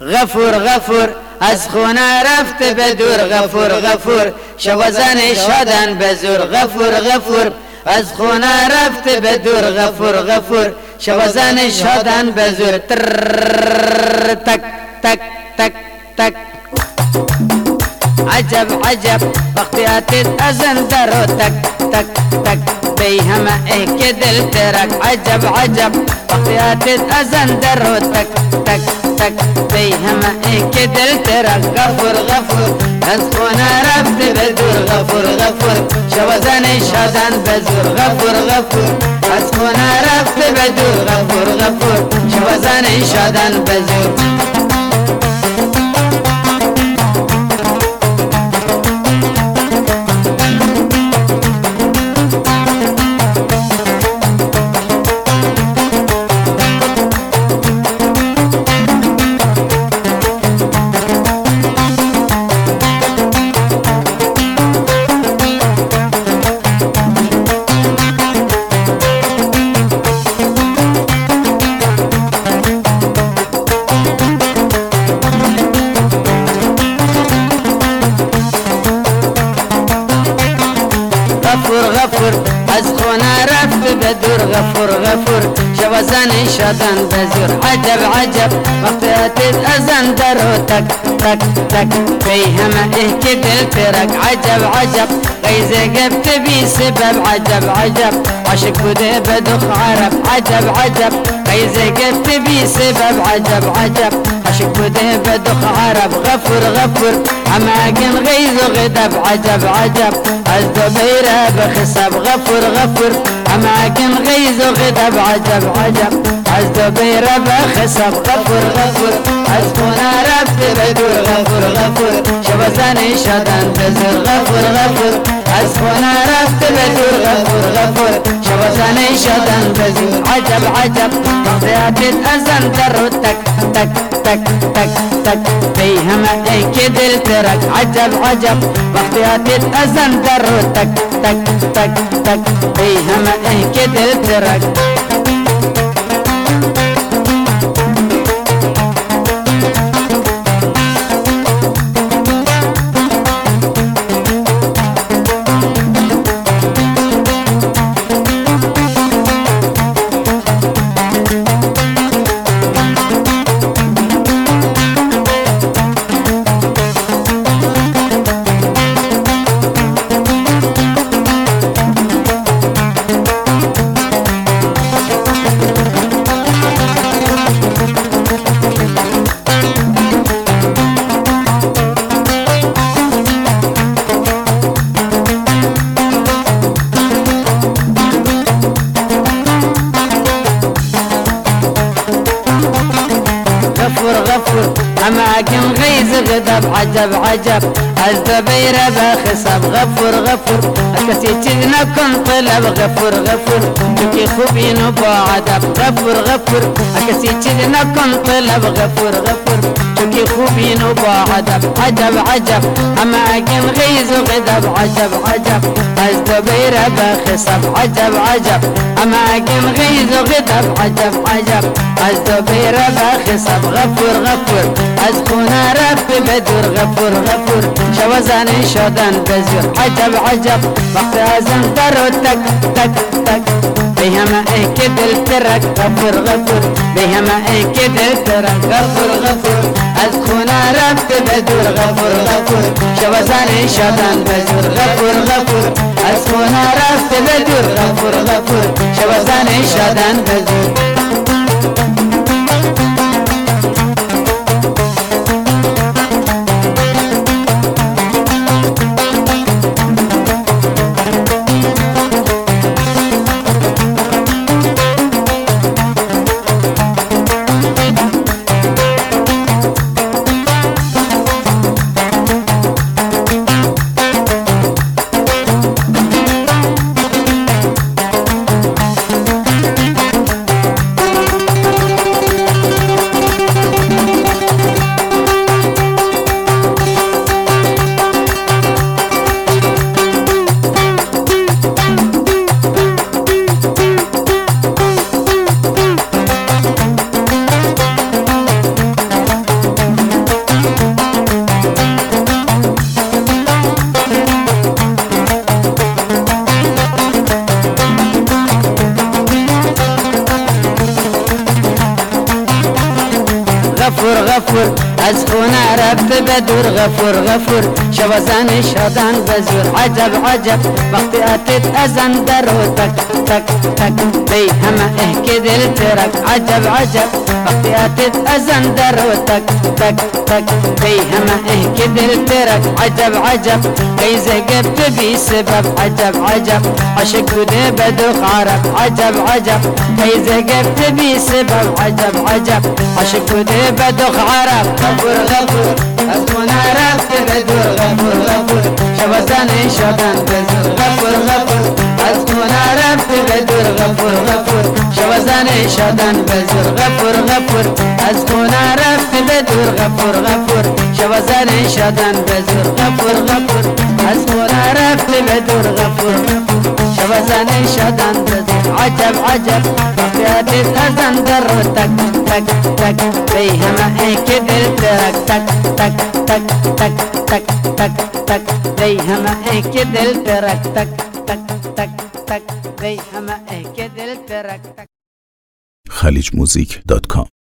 غفور غفور از خونه رفت به دور، غفور غفور شب زن شدن به زور، غفور غفور از خونه رفت به دور، غفور غفور شب زن شدن به زور. تک تک تک تک عجب عجب وقتی آتید ازن درو، تک تک تک بی همه ای که دل ترک، عجب عجب وقتی آتید ازن درو، تک تک تک بی همه ای که دل ترک. غفور غفور از خونه رفت به دور، غفور غفور شب زن شدن به زور، غفور غفور از خونه رفت به دور، غفور غفور شب زن شدن به زور. غفور از خونه رفت به دور، غفور غفور شب زن شدن به زور. عجب عجب وقتی آتید ازن درو، تک تک تک بی همه ای که دل ترک، عجب عجب غیزه گفت بی سبب، عجب عجب عاشق بوده به دخ عرب، عجب عجب غیزه گفت بی سبب، عجب عجب عاشق بوده به دخ عرب. غفور غفور هماکن غیز و غدب، عجب عجب از دو بیره بخسب، غفور غفور هماکن غیز و غدب، عجب عجب از دو بیره بخسب. غفور غفور از خونه رفت به دور، غفور غفور شب زن شدن به زور، غفور غفور از خونه رفت به دور، غفور غفور شب زن شدن به زور. عجب عجب وقتی آتید ازن درو، تک تک تک تک تک بی همه ای که دل ترک، عجب عجب وقتی آتید ازن درو، تک تک تک تک بی همه ای که دل ترک. غفور هماكن غيز غضب، عجب عجب از دبيره بخسب. غفور غفور الكسي تذنكن طلب، غفور غفور شكي خوبين وبعدب، غفور غفور الكسي تذنكن طلب، غفور غفور شكي خوبين وبعدب. عجب عجب هماكن غيز غضب، عجب عجب از دبيره بخسب، عجب عجب هماكن غيز غضب، عجب عجب از دبيره بخسب. غفور غفور از خونه رفت به دور، غفور غفور شب زن شدن به زور. عجب عجب وقت ازن درو، تک تک تک بی همه ای که دل ترک، غفور غفور بی همه ای که دل ترک. غفور غفور از خونه رفت به دور، غفور غفور شب زن شدن به زور. غفور غفور از خونه رفت به دور، غفور غفور شب زن شدن به زور. غفور غفور از خونه رفت به دور غفور غفور شوازن شدن به زور عجب عجب وقتی اتت از اندر و تک تک تک بی همه که دل ترک عجب عجب وقتی اتت از اندر و تک تک تک بی همه که دل ترک عجب عجب قیزه گفت بی سبب عجب عجب عشق بوده بدوخ عرب عجب عجب قیزه گفت بی سبب عجب عجب عشق بوده بدوخ عرب غفور غفور از خونه رفت به دور غفور غفور شوازن شدن به زور غفور غفور از خونه رفت به دور غفور غفور شوازن شدن به زور غفور غفور از خونه رفت به دور غفور غفور شوازن شدن به زور غفور غفور از خونه رفت به دور غفور شوازن شدن به زور عجب عجب وقتی از اندر و تک تک تک بی همه که دل ترک تک تک تک تک تک تک تک بی همه که دل ترک تک تک تک تک بی همه که دل ترک تک خلیجmusic.com